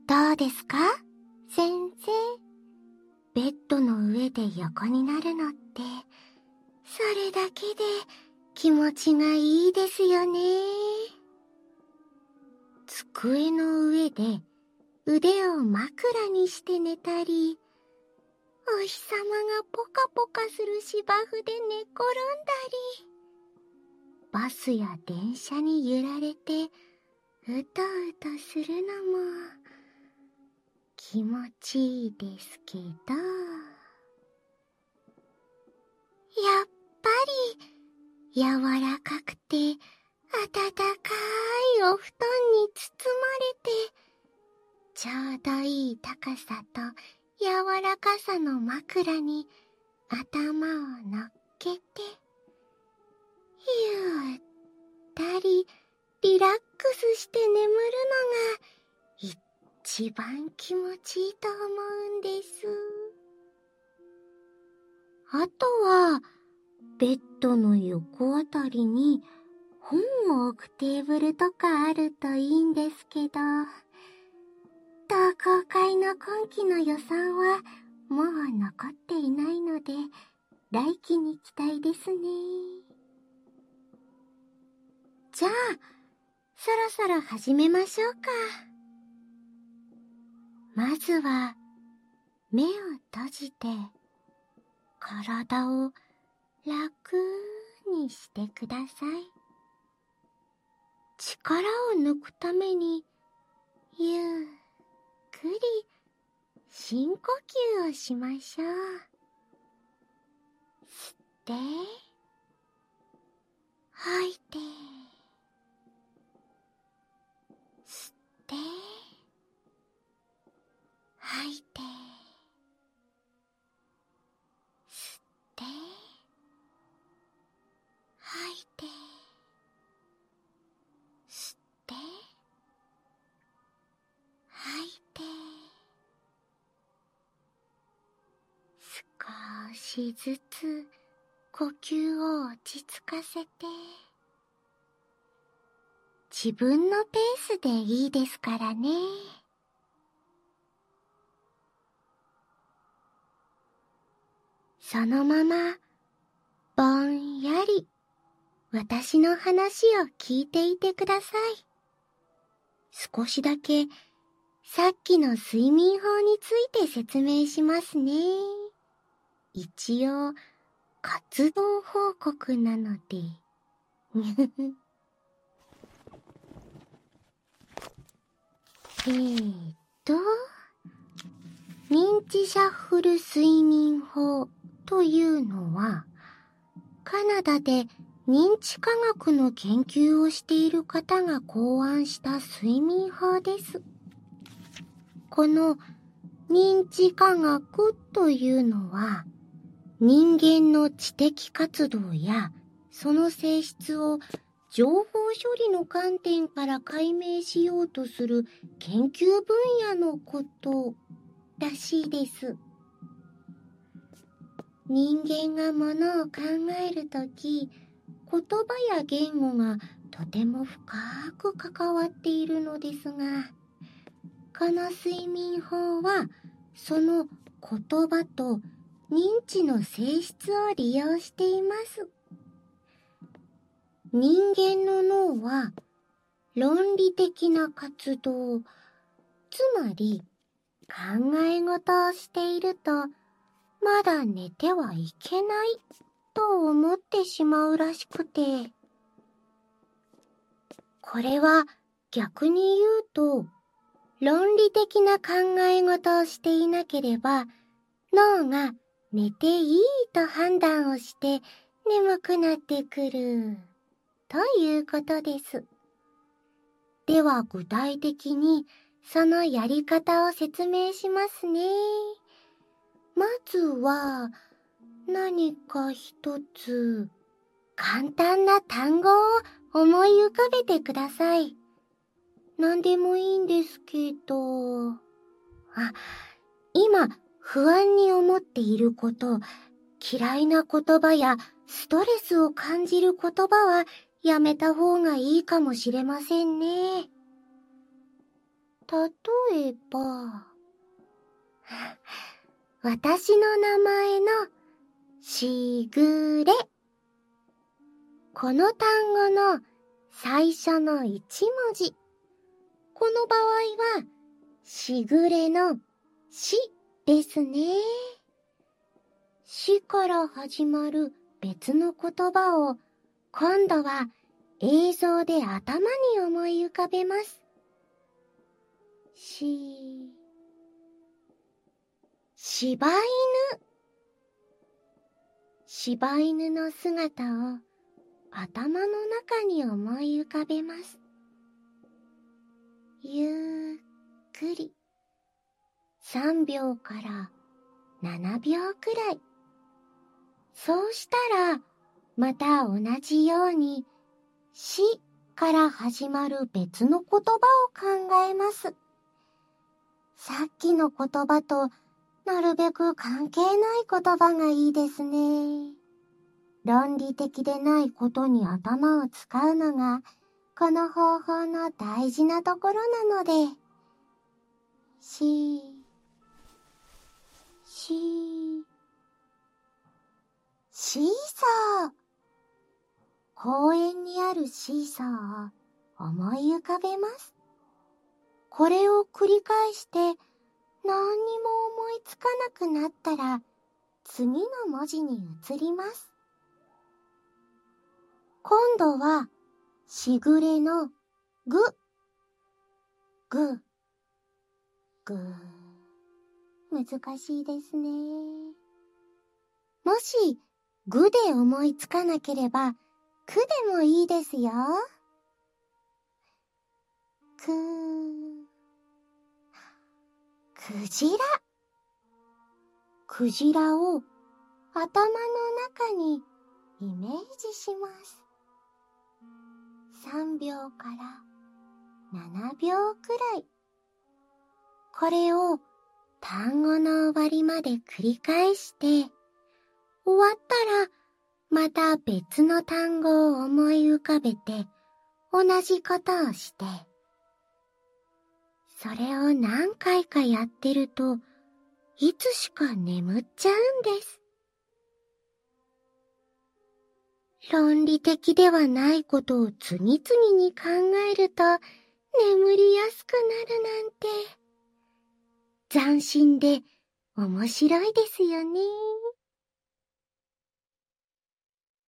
どうですか先生。ベッドの上で横になるのって、それだけで気持ちがいいですよね。机の上で腕を枕にして寝たり、お日様がポカポカする芝生で寝転んだり、バスや電車に揺られてうとうとするのも気持ちいいですけど、やっぱり柔らかくて暖かいお布団に包まれて、ちょうどいい高さと柔らかさの枕に頭を乗っけて、ゆったりリラックスして眠るのが一番気持ちいいと思うんです。あとはベッドの横あたりに本を置くテーブルとかあるといいんですけど、同好会の今期の予算はもう残っていないので、来期に期待ですね。じゃあ、そろそろ始めましょうか。まずは、目を閉じて、体を楽にしてください。力を抜くために、ゆっくり深呼吸をしましょう。吸って、吐いて、吸って、吐いて、吸って、吐いて、吸って、吐いて、少しずつ呼吸を落ち着かせて、自分のペースでいいですからね。そのままぼんやり私の話を聞いていてください。少しだけさっきの睡眠法について説明しますね。一応活動報告なので。認知シャッフル睡眠法というのは、カナダで認知科学の研究をしている方が考案した睡眠法です。この認知科学というのは、人間の知的活動やその性質を情報処理の観点から解明しようとする研究分野のことらしいです。人間がものを考えるとき、言葉や言語がとても深く関わっているのですが、この睡眠法はその言葉と認知の性質を利用しています。人間の脳は論理的な活動、つまり考え事をしているとまだ寝てはいけないと思ってしまうらしくて、これは逆に言うと、論理的な考え事をしていなければ脳が寝ていいと判断をして眠くなってくるということです。では具体的にそのやり方を説明しますね。まずは何か一つ簡単な単語を思い浮かべてください。何でもいいんですけど、今不安に思っていること、嫌いな言葉やストレスを感じる言葉はやめた方がいいかもしれませんね。 例えば、私の名前のしぐれ。この単語の最初の一文字。この場合は、しぐれのしですね。しから始まる別の言葉を今度は映像で頭に思い浮かべます。柴犬。柴犬の姿を頭の中に思い浮かべます。ゆっくり3秒から7秒くらい。そうしたらまた同じようにしから始まる別の言葉を考えます。さっきの言葉となるべく関係ない言葉がいいですね。論理的でないことに頭を使うのがこの方法の大事なところなので、シーサー。公園にあるシーサーを思い浮かべます。これを繰り返して何にも思いつかなくなったら次の文字に移ります。今度はしぐれのぐ。難しいですね。もしぐで思いつかなければくでもいいですよ。クジラ。クジラを頭の中にイメージします。3秒から7秒くらい。これを単語の終わりまで繰り返して、終わったらまた別の単語を思い浮かべて同じことをして、それを何回かやってるといつしか眠っちゃうんです。論理的ではないことを次々に考えると眠りやすくなるなんて、斬新で面白いですよね。